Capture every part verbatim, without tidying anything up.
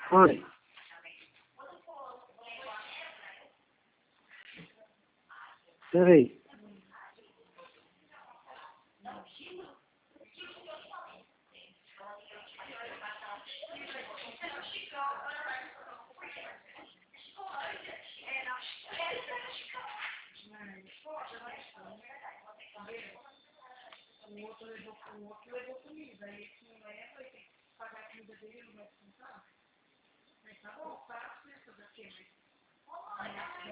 Oi. Peraí. O outro levou, o outro levou comida, e esse não leva, e tem que pagar a comida dele, ele não vai descontar. Mas tá bom, fácil isso daqui, mas...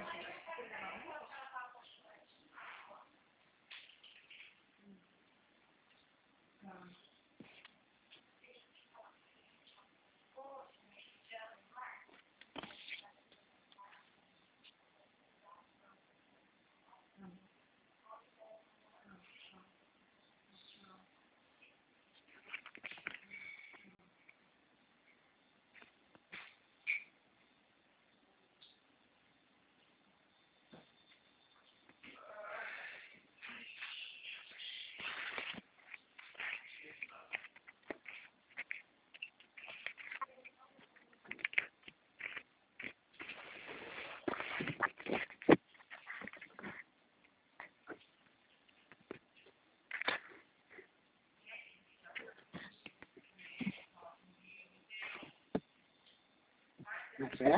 Café?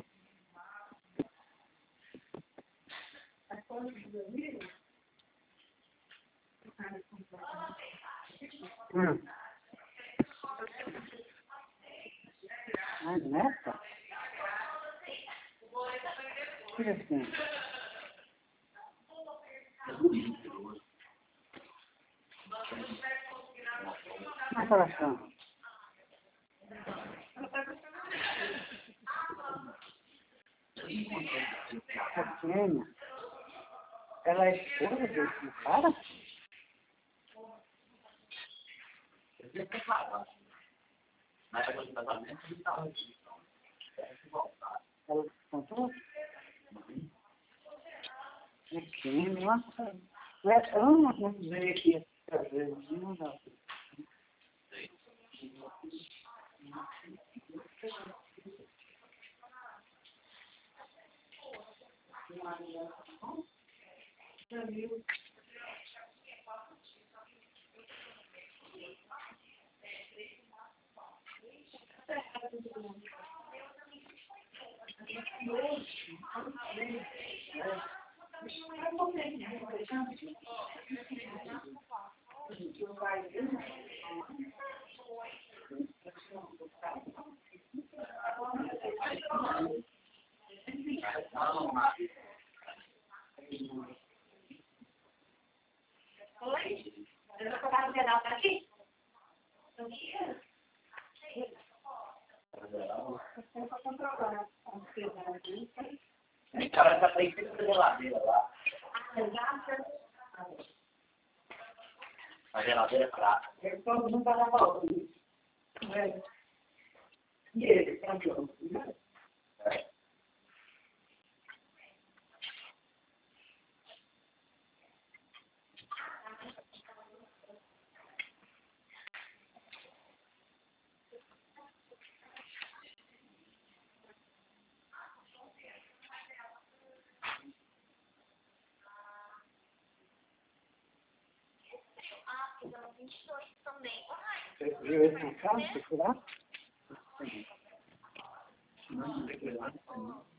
Hum. Ah, nessa? Que assim? Mas ela chama. A Kênia, ela é esposa desse cara? Ela contou? A Kênia, nossa. Eu não vou dizer aqui, às vezes, não dá. Oi? Eu vou colocar no pedal pra aqui? O cara tá aí dentro da geladeira lá. A geladeira é prata. Eu todo mundo vai dar valor. E ele, tá de novo? É. Você viu ele na casa, você foi lá? Sim. Não, não, não.